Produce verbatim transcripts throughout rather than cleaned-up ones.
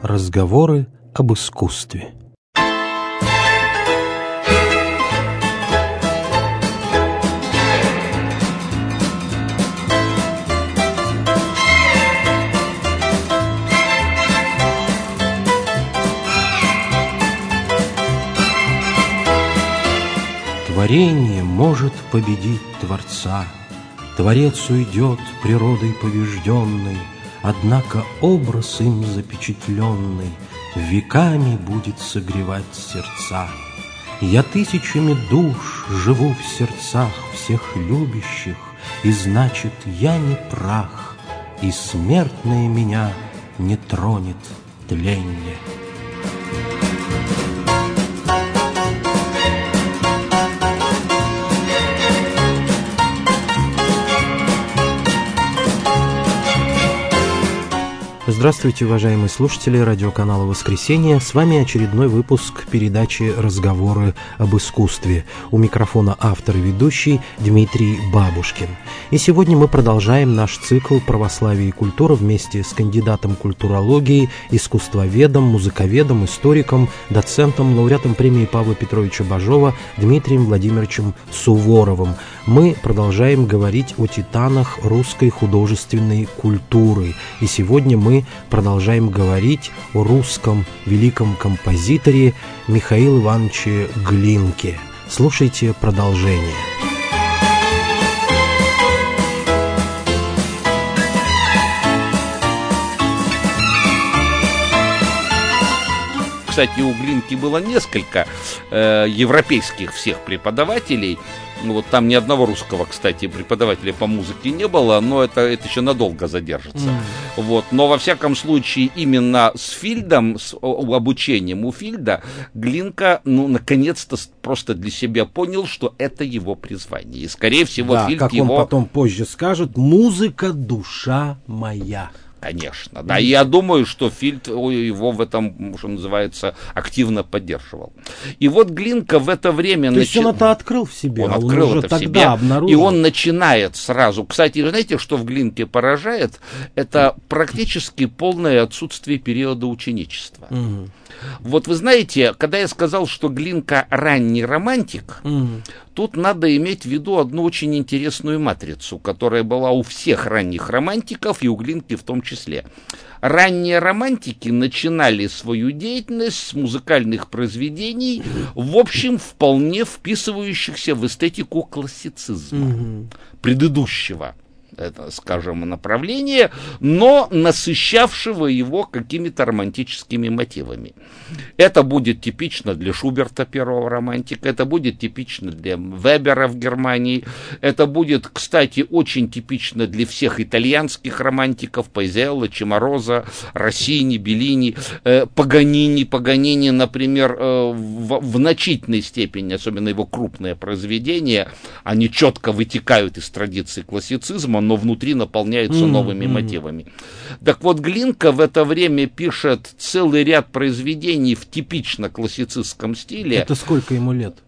Разговоры об искусстве. Творение может победить Творца, Творец уйдет природой побежденной, однако образ им запечатленный веками будет согревать сердца. Я тысячами душ живу в сердцах всех любящих, и значит, я не прах, и смертное меня не тронет тленье. Здравствуйте, уважаемые слушатели радиоканала «Воскресенье». С вами очередной выпуск передачи «Разговоры об искусстве». У микрофона автор и ведущий Дмитрий Бабушкин. И сегодня мы продолжаем наш цикл «Православие и культура» вместе с кандидатом культурологии, искусствоведом, музыковедом, историком, доцентом, лауреатом премии Павла Петровича Бажова Дмитрием Владимировичем Суворовым. Мы продолжаем говорить о титанах русской художественной культуры. И сегодня мы продолжаем говорить о русском великом композиторе Михаиле Ивановиче Глинке. Слушайте продолжение. Кстати, у Глинки было несколько э, европейских всех преподавателей. Ну, вот там ни одного русского, кстати, преподавателя по музыке не было, но это, это еще надолго задержится. Mm. Вот. Но, во всяком случае, именно с Фильдом, с о, обучением у Фильда, Глинка, ну, наконец-то просто для себя понял, что это его призвание. И, скорее всего, да, Фильд как его... он потом позже скажет, «Музыка, душа моя». Конечно, да. И я думаю, что Фильд его в этом, что называется, активно поддерживал. И вот Глинка в это время... То есть начи... он это открыл в себе, он а открыл он уже это тогда в себе, обнаружил. И он начинает сразу... Кстати, знаете, что в Глинке поражает? Это практически полное отсутствие периода ученичества. Угу. Вот вы знаете, когда я сказал, что Глинка ранний романтик, угу. тут надо иметь в виду одну очень интересную матрицу, которая была у всех ранних романтиков, и у Глинки в том числе. Ранние романтики начинали свою деятельность с музыкальных произведений, в общем, вполне вписывающихся в эстетику классицизма, угу. предыдущего, это, скажем, направление, но насыщавшего его какими-то романтическими мотивами. Это будет типично для Шуберта, первого романтика, это будет типично для Вебера в Германии, это будет, кстати, очень типично для всех итальянских романтиков, Паизелло, Чиморозо, Россини, Беллини, э, Паганини. Паганини, например, э, в, в значительной степени, особенно его крупные произведения, они четко вытекают из традиции классицизма, но внутри наполняются mm-hmm. новыми мотивами. Так вот, Глинка в это время пишет целый ряд произведений в типично классицистском стиле. Это сколько ему лет?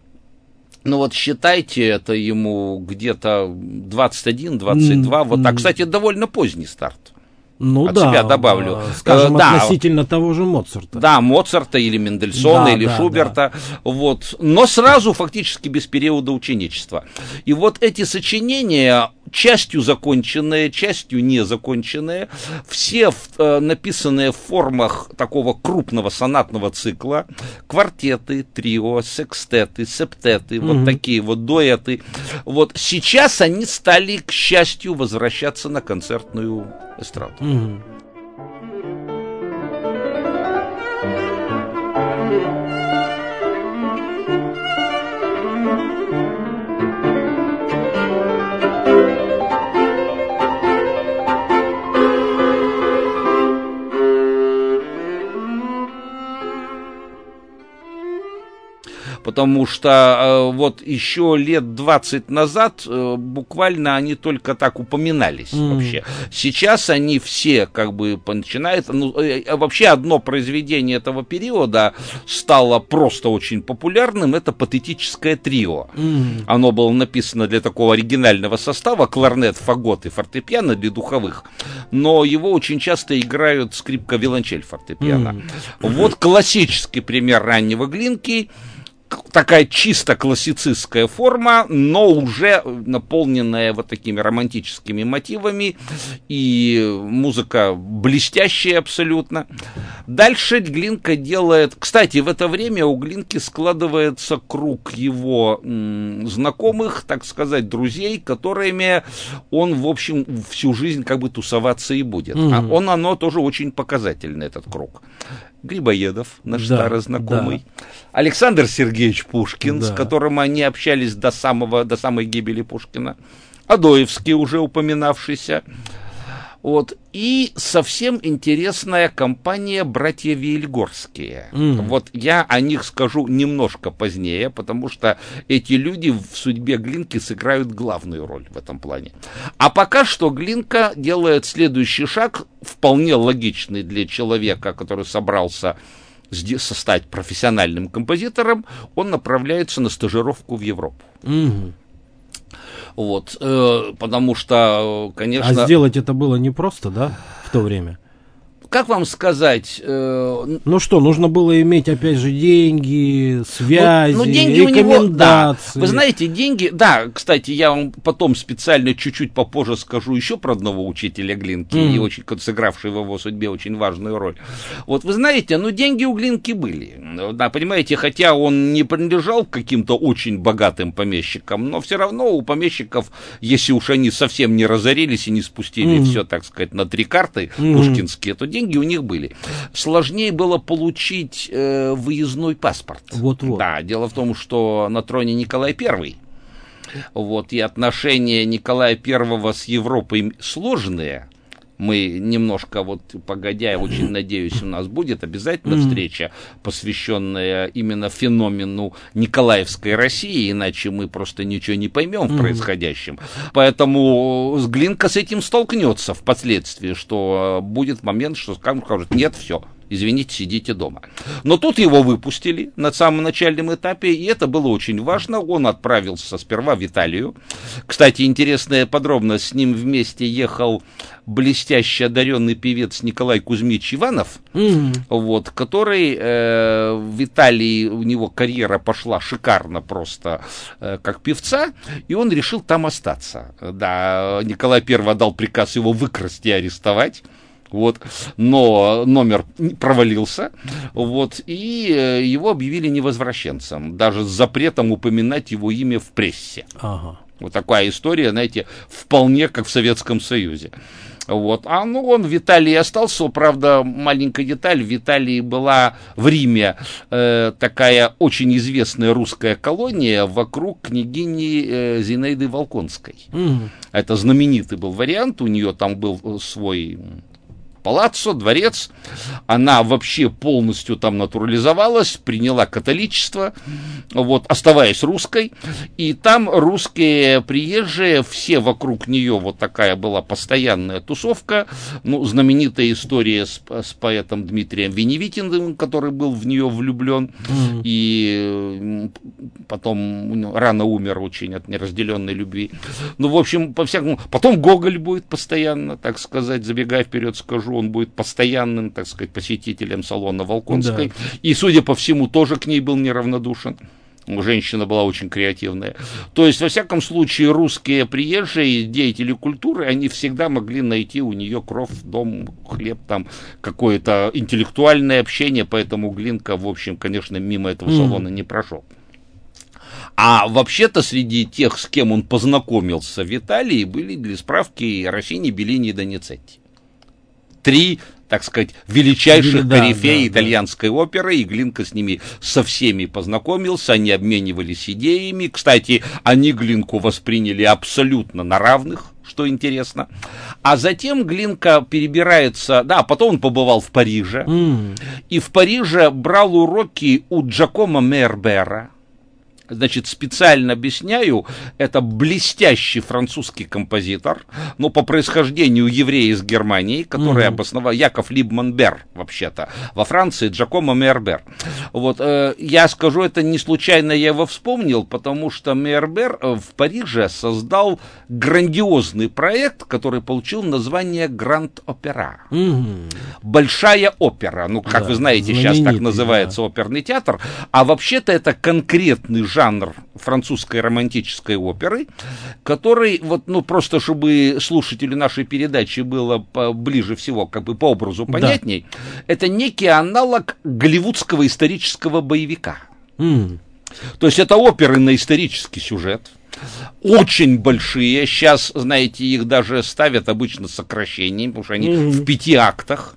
Ну вот считайте, это ему где-то двадцать один двадцать два. Mm-hmm. Вот, а, кстати, довольно поздний старт. Ну От да, себя добавлю. Скажем, да, относительно того же Моцарта. Да, Моцарта или Мендельсона, да, или да, Шуберта. Да. Вот. Но сразу фактически без периода ученичества. И вот эти сочинения, частью законченные, частью незаконченные, все э, написанные в формах такого крупного сонатного цикла, квартеты, трио, секстеты, септеты, mm-hmm. вот такие вот дуэты. Вот сейчас они стали, к счастью, возвращаться на концертную эстраду. Mm-hmm. потому что э, вот еще лет двадцать назад э, буквально они только так упоминались mm. вообще. Сейчас они все как бы начинают, ну, э, вообще одно произведение этого периода стало просто очень популярным, это «Патетическое трио». Mm. Оно было написано для такого оригинального состава, кларнет, фагот и фортепиано для духовых, но его очень часто играют скрипка, виолончель, фортепиано. Mm. Вот классический пример раннего Глинки, такая чисто классицистская форма, но уже наполненная вот такими романтическими мотивами, и музыка блестящая абсолютно. Дальше Глинка делает... Кстати, в это время у Глинки складывается круг его м, знакомых, так сказать, друзей, которыми он, в общем, всю жизнь как бы тусоваться и будет. Mm-hmm. А он, оно тоже очень показательный, этот круг. Грибоедов, наш да, старый знакомый, да. Александр Сергеевич Пушкин, да. с которым они общались до, самого, до самой гибели Пушкина, Адоевский, уже упоминавшийся, вот. И совсем интересная компания «Братья Виельгорские». Mm. Вот я о них скажу немножко позднее, потому что эти люди в судьбе Глинки сыграют главную роль в этом плане. А пока что Глинка делает следующий шаг, вполне логичный для человека, который собрался стать профессиональным композитором. Он направляется на стажировку в Европу. Mm. Вот, э, потому что, конечно... А сделать это было непросто, да, в то время? Как вам сказать? Э... Ну что, нужно было иметь, опять же, деньги, связи, ну, ну, деньги рекомендации. У него, да. Вы знаете, деньги... Да, кстати, я вам потом специально чуть-чуть попозже скажу еще про одного учителя Глинки, mm. и очень, сыгравший в его судьбе очень важную роль. Вот вы знаете, ну, деньги у Глинки были. Да, понимаете, хотя он не принадлежал к каким-то очень богатым помещикам, но все равно у помещиков, если уж они совсем не разорились и не спустили mm. все, так сказать, на три карты mm. пушкинские, то деньги у них были. Сложнее было получить э, выездной паспорт. Вот-вот. Да, дело в том, что на троне Николай Первый. Вот, и отношения Николая Первого с Европой сложные. Мы немножко, вот погодя, я очень надеюсь, у нас будет обязательно mm. встреча, посвященная именно феномену Николаевской России, иначе мы просто ничего не поймем в mm. происходящем. Поэтому Глинка с этим столкнется впоследствии, что будет момент, что скажут, нет, все. Извините, сидите дома. Но тут его выпустили на самом начальном этапе, и это было очень важно. Он отправился сперва в Италию. Кстати, интересная подробность, с ним вместе ехал блестяще одаренный певец Николай Кузьмич Иванов, mm-hmm. вот, который э, в Италии, у него карьера пошла шикарно просто э, как певца, и он решил там остаться. Да, Николай Первый отдал приказ его выкрасть и арестовать. Вот, но номер провалился, вот, и его объявили невозвращенцем, даже с запретом упоминать его имя в прессе. Ага. Вот такая история, знаете, вполне как в Советском Союзе. Вот. А ну, он в Италии остался, правда, маленькая деталь, в Италии была в Риме э, такая очень известная русская колония вокруг княгини э, Зинаиды Волконской. Mm. Это знаменитый был вариант, у нее там был свой... палаццо, дворец, она вообще полностью там натурализовалась, приняла католичество, вот, оставаясь русской, и там русские приезжие, все вокруг нее, вот такая была постоянная тусовка, ну, знаменитая история с, с поэтом Дмитрием Веневитиным, который был в нее влюблен, mm-hmm. и потом рано умер очень от неразделенной любви. Ну, в общем, по-всякому, потом Гоголь будет постоянно, так сказать, забегая вперед, скажу, он будет постоянным, так сказать, посетителем салона Волконской. Да. И, судя по всему, тоже к ней был неравнодушен. Женщина была очень креативная. То есть, во всяком случае, русские приезжие, деятели культуры, они всегда могли найти у нее кров, дом, хлеб, там, какое-то интеллектуальное общение, поэтому Глинка, в общем, конечно, мимо этого салона mm. не прошел. А вообще-то среди тех, с кем он познакомился в Италии, были, для справки, Россини, Беллини и Доницетти. Три, так сказать, величайших да, корифеи да, итальянской да. оперы, и Глинка с ними со всеми познакомился, они обменивались идеями. Кстати, они Глинку восприняли абсолютно на равных, что интересно. А затем Глинка перебирается, да, потом он побывал в Париже, mm. и в Париже брал уроки у Джакомо Мейербера. Значит, специально объясняю, это блестящий французский композитор, но по происхождению еврей из Германии, который mm-hmm. обосновал Яков Либман Бер, вообще-то, во Франции Джакомо Мейербер. Вот, э, я скажу, это не случайно я его вспомнил, потому что Мейербер в Париже создал грандиозный проект, который получил название Гранд Опера. Mm-hmm. Большая опера. Ну, как да, вы знаете, сейчас так называется да. оперный театр, а вообще-то это конкретный жанр жанр французской романтической оперы, который, вот, ну, просто чтобы слушателю нашей передачи было по, ближе всего, как бы по образу понятней, да. это некий аналог голливудского исторического боевика. Mm. То есть это оперы на исторический сюжет, очень большие, сейчас, знаете, их даже ставят обычно с сокращением, потому что они mm-hmm. в пяти актах,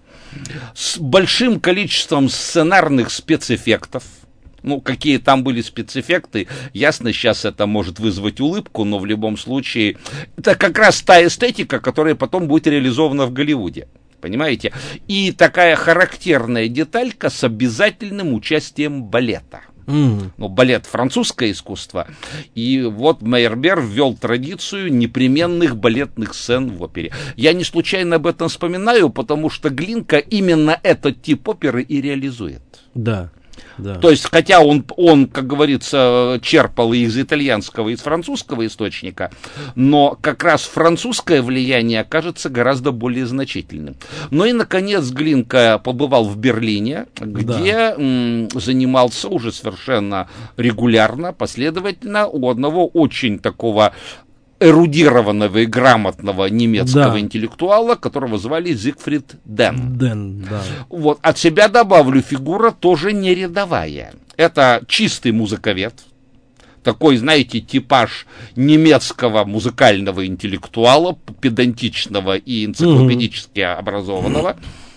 с большим количеством сценарных спецэффектов. Ну, какие там были спецэффекты, ясно, сейчас это может вызвать улыбку, но в любом случае, это как раз та эстетика, которая потом будет реализована в Голливуде, понимаете? И такая характерная деталька с обязательным участием балета. Mm. Ну, балет — французское искусство, и вот Мейербер ввел традицию непременных балетных сцен в опере. Я не случайно об этом вспоминаю, потому что Глинка именно этот тип оперы и реализует. Да. Да. То есть, хотя он, он, как говорится, черпал и из итальянского, и из французского источника, но как раз французское влияние окажется гораздо более значительным. Ну и, наконец, Глинка побывал в Берлине, где да. м, занимался уже совершенно регулярно, последовательно у одного очень такого эрудированного и грамотного немецкого да. интеллектуала, которого звали Зигфрид Ден. Ден, да. Вот, от себя добавлю, фигура тоже не рядовая. Это чистый музыковед, такой, знаете, типаж немецкого музыкального интеллектуала, педантичного и энциклопедически mm-hmm. образованного.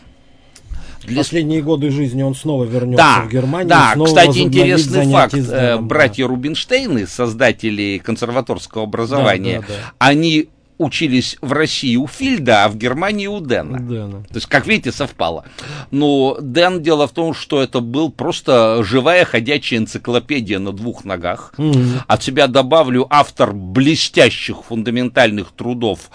Для... Последние годы жизни он снова вернется да, в Германию. Да, кстати, интересный факт. Э, братья да. Рубинштейны, создатели консерваторского образования, да, да, да. они учились в России у Фильда, а в Германии у Дена. Дэна. То есть, как видите, совпало. Но Ден, дело в том, что это был просто живая ходячая энциклопедия на двух ногах. Mm-hmm. От себя добавлю, автор блестящих фундаментальных трудов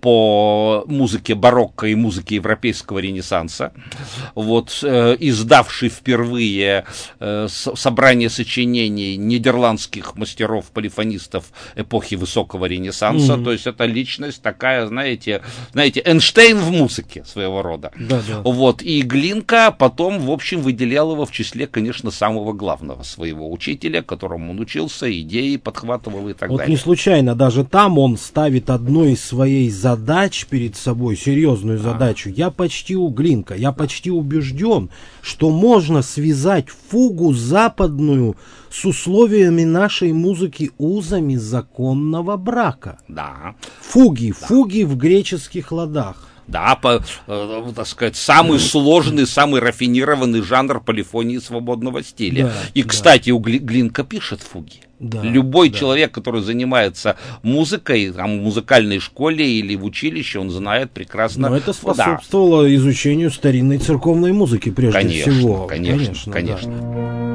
по музыке барокко и музыке европейского ренессанса, вот, э, издавший впервые э, с, собрание сочинений нидерландских мастеров-полифонистов эпохи высокого ренессанса, mm-hmm. то есть это личность такая, знаете, знаете, Эйнштейн в музыке своего рода. Да, да. Вот, и Глинка потом, в общем, выделял его в числе, конечно, самого главного своего учителя, которому он учился, идеи подхватывал и так вот далее. Не случайно, даже там он ставит одну из своей задач задач перед собой, серьезную задачу. Я почти у Глинка, я почти убежден, что можно связать фугу западную с условиями нашей музыки узами законного брака. Да. Фуги, фуги в греческих ладах. Да, по, э, так сказать, самый сложный, самый рафинированный жанр полифонии свободного стиля. Да, и, кстати, да. у Гли, Глинка пишет фуги. Да, Любой да. человек, который занимается музыкой, там, в музыкальной школе или в училище, он знает прекрасно. Но это способствовало да. изучению старинной церковной музыки, прежде конечно, всего. Конечно, конечно. конечно. Да.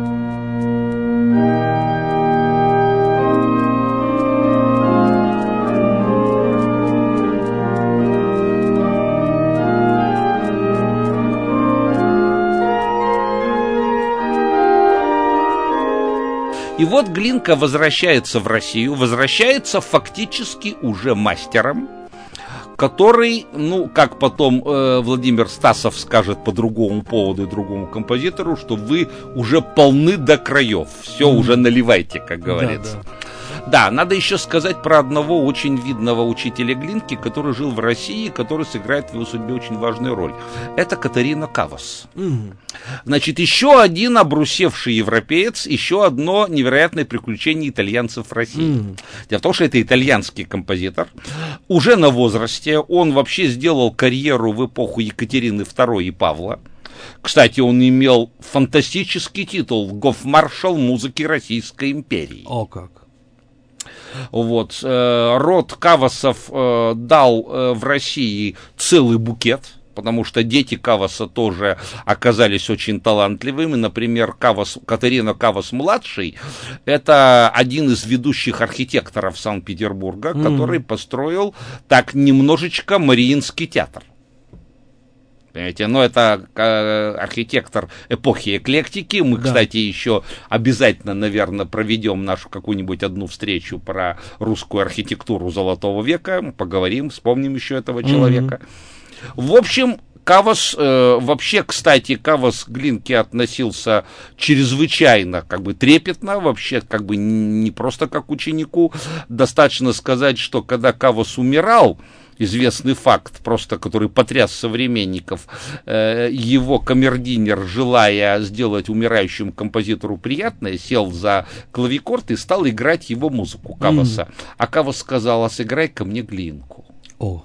И вот Глинка возвращается в Россию, возвращается фактически уже мастером, который, ну, как потом э, Владимир Стасов скажет по другому поводу и другому композитору, что вы уже полны до краев, все, mm-hmm. уже наливайте, как говорится. Да, да. Да, надо еще сказать про одного очень видного учителя Глинки, который жил в России, который сыграет в его судьбе очень важную роль. Это Катерина Кавас. Mm. Значит, еще один обрусевший европеец, еще одно невероятное приключение итальянцев в России. Mm. Дело в том, что это итальянский композитор. Уже на возрасте он вообще сделал карьеру в эпоху Екатерины второй и Павла. Кстати, он имел фантастический титул «Гофмаршал музыки Российской империи». О, как! Вот, э, род Кавасов э, дал э, в России целый букет потому что дети Каваса тоже оказались очень талантливыми. Например, Кавас, Катерина Кавас-младший — это один из ведущих архитекторов Санкт-Петербурга, mm. который построил так немножечко Мариинский театр. Понимаете? Но это э, архитектор эпохи эклектики. Мы, да. кстати, еще обязательно, наверное, проведем нашу какую-нибудь одну встречу про русскую архитектуру Золотого века. Поговорим, вспомним еще этого человека. Mm-hmm. В общем, Кавас, э, вообще, кстати, Кавас к Глинке относился чрезвычайно, как бы, трепетно, вообще, как бы, не просто как к ученику. Достаточно сказать, что когда Кавас умирал, известный факт, просто который потряс современников, э, его камердинер, желая сделать умирающему композитору приятное, сел за клавикорд и стал играть его музыку, Каваса. Mm. А Кавас сказал: а сыграй-ка мне Глинку. О.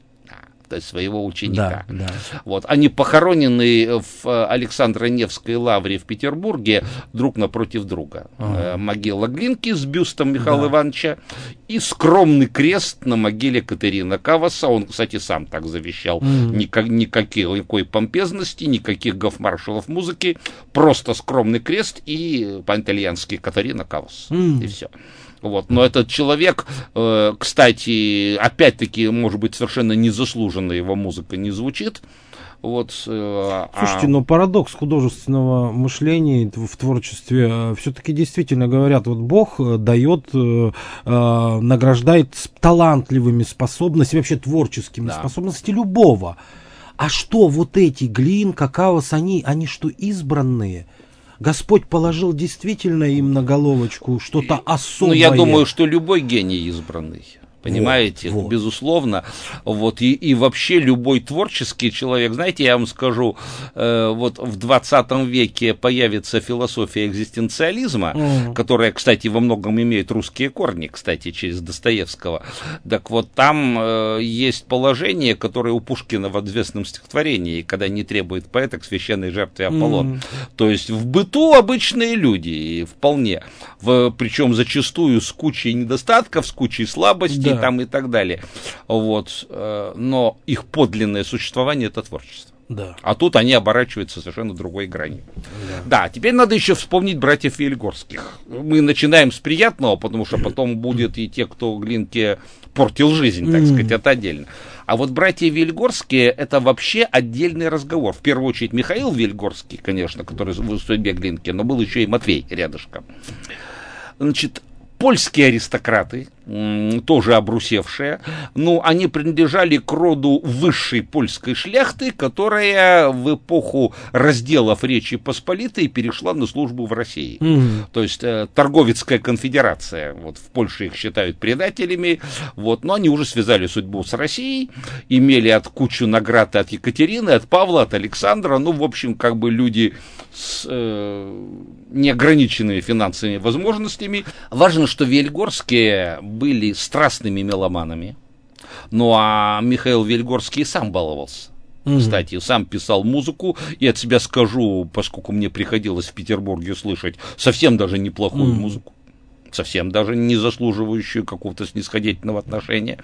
То есть своего ученика. Да, да. Вот. Они похоронены в Александро-Невской лавре в Петербурге друг напротив друга. Ага. Могила Глинки с бюстом Михаила да. Ивановича и скромный крест на могиле Катерины Каваса. Он, кстати, сам так завещал. Mm. Никак, никакой помпезности, никаких гофмаршалов музыки. Просто скромный крест и по-итальянски Катерина Кавас. Mm. И все. Вот. Но этот человек, э, кстати, опять-таки, может быть, совершенно незаслуженно его музыка не звучит. Вот, э, Слушайте, а... но парадокс художественного мышления в творчестве все-таки действительно говорят, вот Бог дает, э, э, награждает талантливыми способностями, вообще творческими да. способностями любого. А что вот эти Глинка, Кавас, они, они что, избранные? Господь положил действительно им на головочку что-то особое. Ну, я думаю, что любой гений избранный. Понимаете, вот, вот. безусловно. Вот, и, и вообще любой творческий человек, знаете, я вам скажу, э, вот в двадцатом веке появится философия экзистенциализма, mm. которая, кстати, во многом имеет русские корни, кстати, через Достоевского. Так вот, там э, есть положение, которое у Пушкина в известном стихотворении, когда не требует поэта к священной жертве Аполлон. Mm. То есть в быту обычные люди, вполне, в, причем зачастую с кучей недостатков, с кучей слабостей, да. там и так далее. Вот. Но их подлинное существование — это творчество. Да. А тут они оборачиваются совершенно другой гранью. Да. да, теперь надо еще вспомнить братьев Вельгорских. Мы начинаем с приятного, потому что потом будет и те, кто Глинке портил жизнь, так mm. сказать, это отдельно. А вот братья Вельгорские — это вообще отдельный разговор. В первую очередь Михаил Вельгорский, конечно, который в судьбе Глинки, но был еще и Матвей рядышком. Значит, польские аристократы, тоже обрусевшие, ну, они принадлежали к роду высшей польской шляхты, которая в эпоху разделов Речи Посполитой перешла на службу в России. Mm-hmm. То есть э, торговецкая конфедерация, вот в Польше их считают предателями, вот, но они уже связали судьбу с Россией, имели от кучу наград от Екатерины, от Павла, от Александра, ну, в общем, как бы люди с э, неограниченными финансовыми возможностями. Важно, что Вельгорские были страстными меломанами. Ну, а Михаил Вельгорский сам баловался. Mm-hmm. Кстати, сам писал музыку. И от себя скажу, поскольку мне приходилось в Петербурге слышать совсем даже неплохую mm-hmm. музыку, совсем даже не заслуживающую какого-то снисходительного отношения.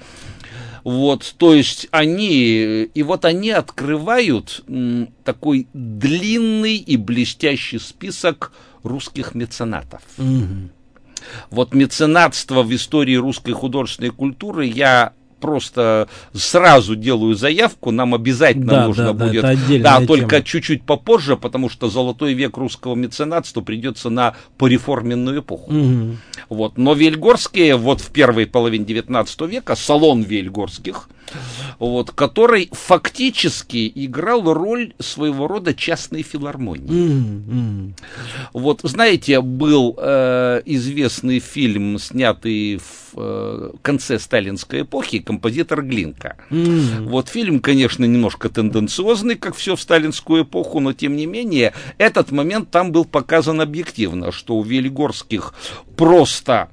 Вот, то есть они, и вот они открывают м, такой длинный и блестящий список русских меценатов. Mm-hmm. Вот меценатство в истории русской художественной культуры я просто сразу делаю заявку, нам обязательно да, нужно да, будет, да, да только тема. Чуть-чуть попозже, потому что золотой век русского меценатства придется на пореформенную эпоху. Угу. Вот. Но Вельгорские вот в первой половине девятнадцатого века, салон Вельгорских, вот, который фактически играл роль своего рода частной филармонии. Mm-hmm. Вот, знаете, был э, известный фильм, снятый в э, конце сталинской эпохи, «Композитор Глинка». Mm-hmm. Вот фильм, конечно, немножко тенденциозный, как все в сталинскую эпоху, но тем не менее, этот момент там был показан объективно, что у Вельгорских просто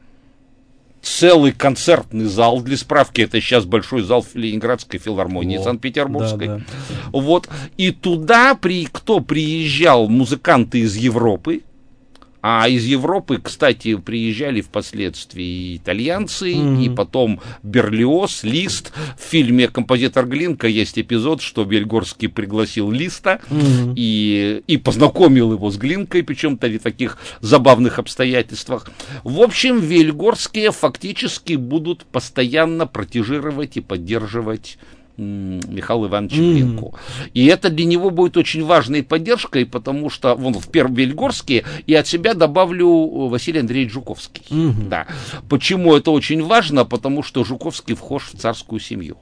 целый концертный зал, для справки, это сейчас большой зал Ленинградской филармонии, О, Санкт-Петербургской. Да, да. Вот. И туда, при, кто приезжал, музыканты из Европы, А из Европы, кстати, приезжали впоследствии итальянцы, mm-hmm. и потом Берлиоз, Лист. В фильме «Композитор Глинка» есть эпизод, что Вельгорский пригласил Листа mm-hmm. и, и познакомил его с Глинкой, причем в таких забавных обстоятельствах. В общем, Вельгорские фактически будут постоянно протежировать и поддерживать Михаила Ивановича mm. Глинку. И это для него будет очень важной поддержкой, потому что вон в первом Вельгорске, и от себя добавлю Василий Андреевич Жуковский. Mm-hmm. Да. Почему это очень важно? Потому что Жуковский вхож в царскую семью.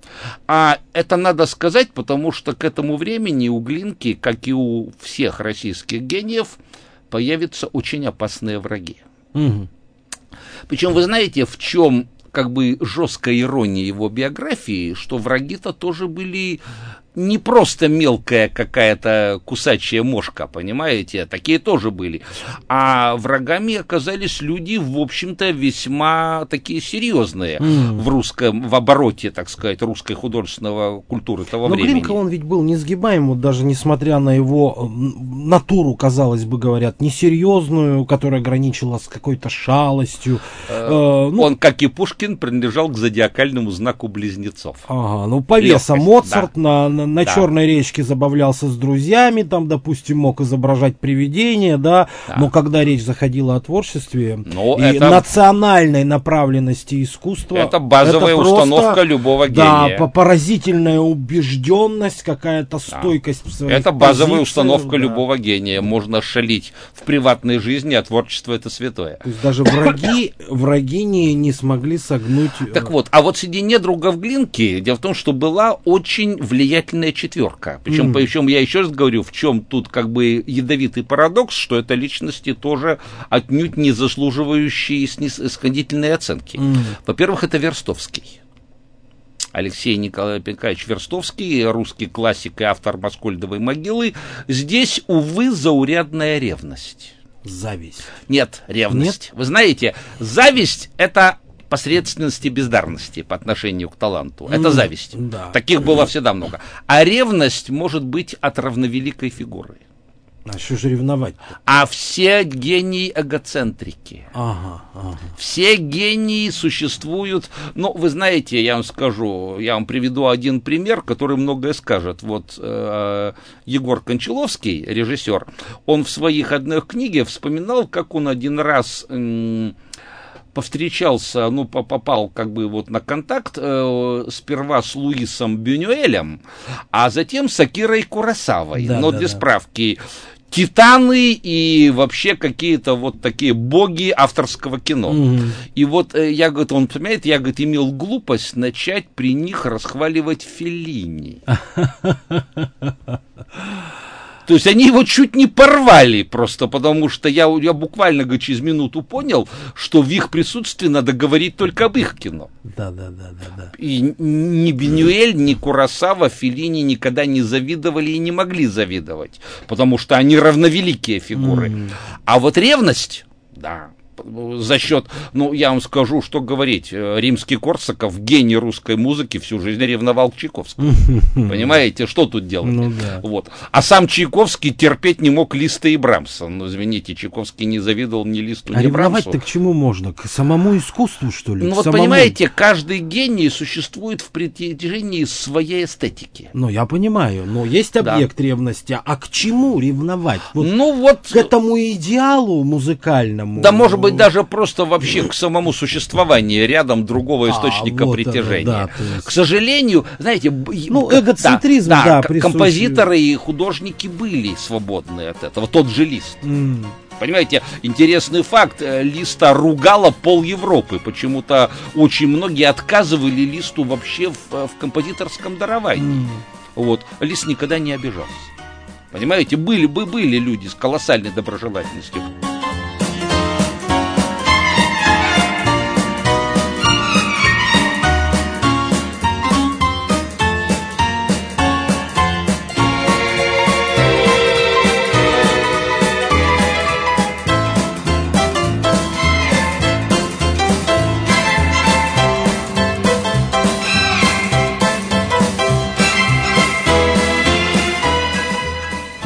А это надо сказать, потому что к этому времени у Глинки, как и у всех российских гениев, появятся очень опасные враги. Mm-hmm. Причем вы знаете, в чем как бы жесткая ирония его биографии, что враги-то тоже были не просто мелкая какая-то кусачая мошка, понимаете, такие тоже были, а врагами оказались люди, в общем-то, весьма такие серьезные mm. в русском, в обороте, так сказать, русской художественного культуры того Но времени. Но Глинка, он ведь был несгибаем, вот даже несмотря на его натуру, казалось бы, говорят, несерьезную, которая граничила с какой-то шалостью. Э, э, ну, он, как и Пушкин, принадлежал к зодиакальному знаку близнецов. Ага, ну, повеса Моцарт, да. на, на, на да. Черной речке забавлялся с друзьями, там, допустим, мог изображать привидения, да, да. но когда речь заходила о творчестве ну, и это... национальной направленности искусства, это базовая это установка просто, любого гения. Да, поразительная убежденность, какая-то стойкость да. в своих Это базовая позициях, установка да. любого гения. Можно шалить в приватной жизни, а творчество — это святое. То есть даже враги, враги не, не смогли согнуть... Так вот, а вот среди недругов Глинки, дело в том, что была очень влиятельная четверка. Причем, mm. причем я еще раз говорю, в чем тут как бы ядовитый парадокс, что это личности тоже отнюдь не заслуживающие снисходительной оценки. Mm. Во-первых, это Верстовский. Алексей Николаевич Верстовский, русский классик и автор «Маскольдовой могилы». Здесь, увы, заурядная ревность. Зависть. Нет, ревность. Нет? Вы знаете, зависть — это посредственности, бездарности по отношению к таланту. Это mm, зависть. Да. Таких было всегда много. А ревность может быть от равновеликой фигуры. А что же ревновать-то? А все гении эгоцентрики. Ага, ага. Все гении существуют. Ну, вы знаете, я вам скажу, я вам приведу один пример, который многое скажет. Вот э, Егор Кончаловский, режиссер, он в своих одной книге вспоминал, как он один раз... Э, повстречался, ну, попал как бы вот на контакт э, сперва с Луисом Бюнюэлем, а затем с Акирой Куросавой. Да, Но да, для да. справки, титаны и вообще какие-то вот такие боги авторского кино. Угу. И вот э, я, говорит, он, понимаете, я, говорит, имел глупость начать при них расхваливать Феллини. То есть они его чуть не порвали просто, потому что я, я буквально, говорит, через минуту понял, что в их присутствии надо говорить только об их кино. Да, да, да, да, да. И ни Бюнюэль, ни Куросава Феллини никогда не завидовали и не могли завидовать, потому что они равновеликие фигуры. Mm. А вот ревность, да, за счет, ну, я вам скажу, что говорить, римский Корсаков, гений русской музыки, всю жизнь ревновал к Чайковскому. Понимаете, что тут делать? Ну, да. Вот. А сам Чайковский терпеть не мог Листа и Брамса. Ну, извините, Чайковский не завидовал ни Листу, а ни Брамсу. А ревновать-то к чему можно? К самому искусству, что ли? Ну, к вот самому... понимаете, каждый гений существует в притяжении своей эстетики. Ну, я понимаю, но есть объект да. ревности, а к чему ревновать? Вот ну, вот... К этому идеалу музыкальному? Да, может быть, даже просто вообще к самому существованию рядом другого источника а, вот притяжения. Это, да, есть... К сожалению, знаете... Ну, эгоцентризм, да, да, да присущий. Композиторы и художники были свободны от этого. Тот же Лист. Mm. Понимаете, интересный факт. Листа ругала пол Европы. Почему-то очень многие отказывали Листу вообще в, в композиторском даровании. Mm. Вот. Лист никогда не обижался. Понимаете, были бы были люди с колоссальной доброжелательностью.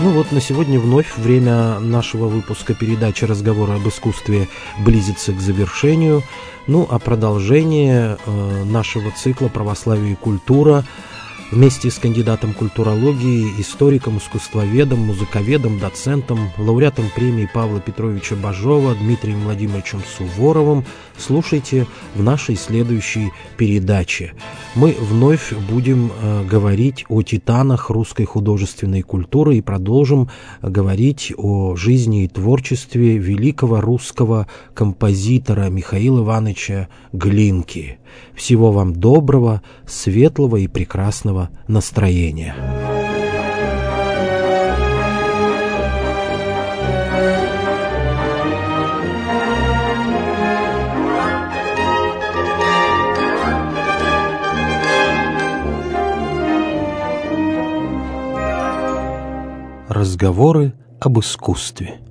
Ну вот на сегодня вновь время нашего выпуска передачи «Разговоры об искусстве» близится к завершению. Ну а продолжение э, нашего цикла «Православие и культура» вместе с кандидатом культурологии, историком, искусствоведом, музыковедом, доцентом, лауреатом премии Павла Петровича Бажова Дмитрием Владимировичем Суворовым слушайте в нашей следующей передаче. Мы вновь будем э, говорить о титанах русской художественной культуры и продолжим говорить о жизни и творчестве великого русского композитора Михаила Ивановича Глинки. Всего вам доброго, светлого и прекрасного настроения. Разговоры об искусстве.